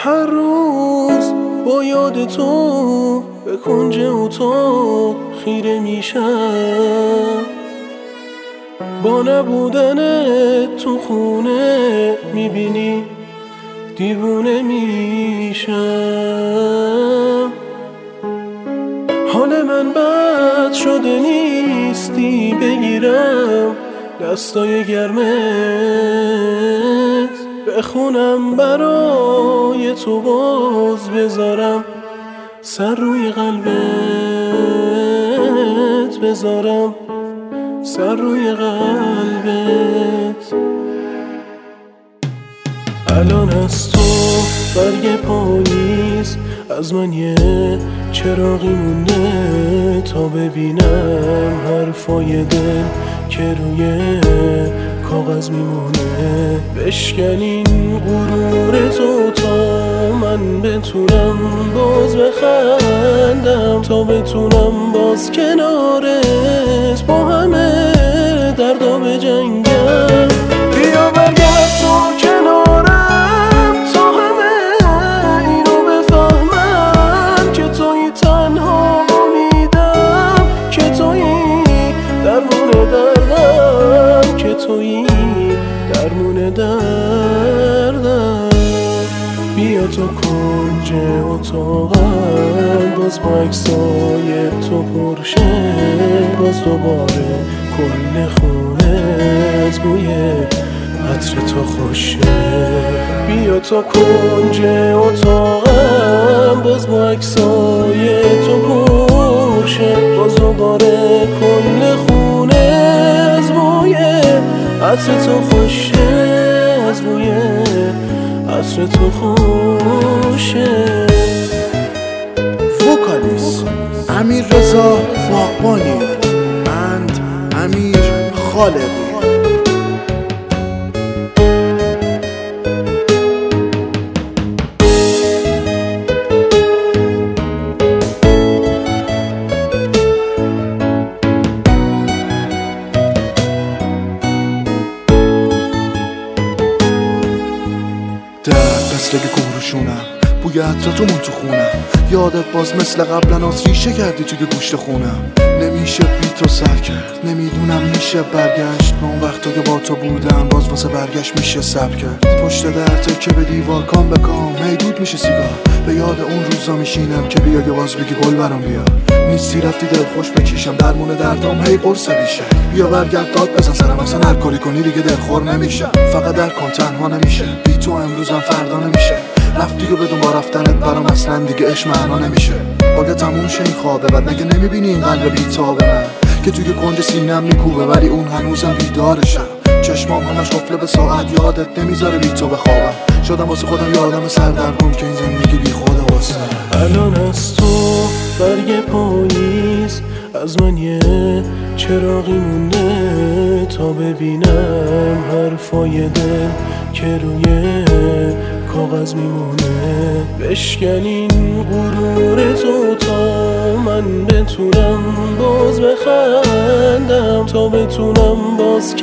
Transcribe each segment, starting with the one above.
هر روز با یاد تو به کنج اتاق خیره میشم، با نبودن تو خونه میبینی دیوونه میشم. حال من بد شده نیستی بگیرم دستای گرمت، بخونم برای تو باز بذارم سر روی قلبت، بذارم سر روی قلبت. الان از تو برگ پاییز از من یه چراغی مونده تا ببینم حرفای دل که روی کاغذ میمونه. بشکنین غرور تو تا من بتونم باز بخندم، تا بتونم باز کنارت با همه دردا بجنگم. بیا برگرد تو کنارم تا همه اینو بفهمم که توی تنها امیدم، که توی درمون دردم، که توی درمون دردم. بیا تو کنج اتاقم باز با عکسای تو پرشه، باز دوباره کل خونه از بوی عطر تو خوشه. بیا تو کنج اتاقم باز با عکسای تو پرشه، باز دوباره کل خونه از بوی عطر تو خوشه، از بوی عطر تو خوشه. وکالیست امیررضا باغبانی، بند امیر خالقی. در قصرگ گوروشونم، بوی عطراتمون تو خونم، یادت باز مثل قبلا از ریشه کردی توی گوشت خونم. نمیشه بی تو سر کرد، نمیدونم میشه برگشت به اون وقتا که با تو بودم، باز واسه برگشت میشه صبر کرد. پشت در که به دیوار کام به کام میدود میشه سیگار، به یاد اون روزا میشینم که بیا که باز بگی گل برام بیا. نیستی رفتی دل خوش بکشم درمون دردام هی قرص بیشه. بیا برگرد داد بزن سرم، اصلا هر کاری کنی دیگه دلخور نمیشه. فقط در کن تنها نمیشه، بی تو امروزم فردا نمیشه. رفتی و بدون با رفتنت برام اصلا دیگه عشق معنا نمیشه. باید تموم شه این خوابه، بعد مگه نمیبینی این قلب بیتابه من که توی کنج سینم میکوبه، ولی اون هنوزم بیدارشم. چشمام همش قفله به ساعت، یادت نمیذاره بی تو بخوابم. شدم واسه خودم یادم سردرگم که این زندگی بی خود واسه. الان از تو برگ پاییز از من یه چراغی مونده تا ببینم حرفای دل که روی کاغذ میمونه. بشکنین غرور تو تا من بتونم باز بخندم، تا بتونم باز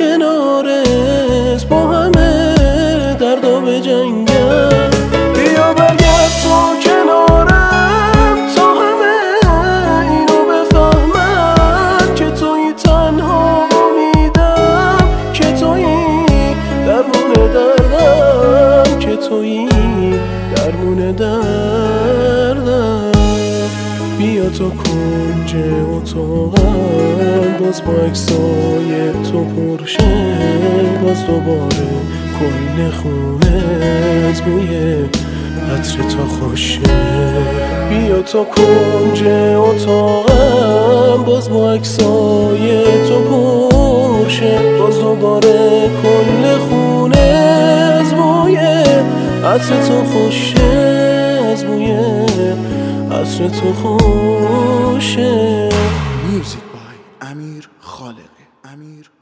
کنارت با همه دردا بجنگم. بیا برگرد تو کنارم تا همه اینو بفهمم که توی تنها امیدم، که توی درمون دردم، که توی درمون دردم. بیا تو کنج اتاقم باز با عکسای تو پرشه، باز دوباره کل خونه از بوی عطر تو خوشه. بیا تو کنج اتاقم باز با عکسای تو پرشه، باز دوباره کل خونه از بوی عطر تو خوشه، از بوی عطر تو خوشه. میوزیک بای امیر خالقی.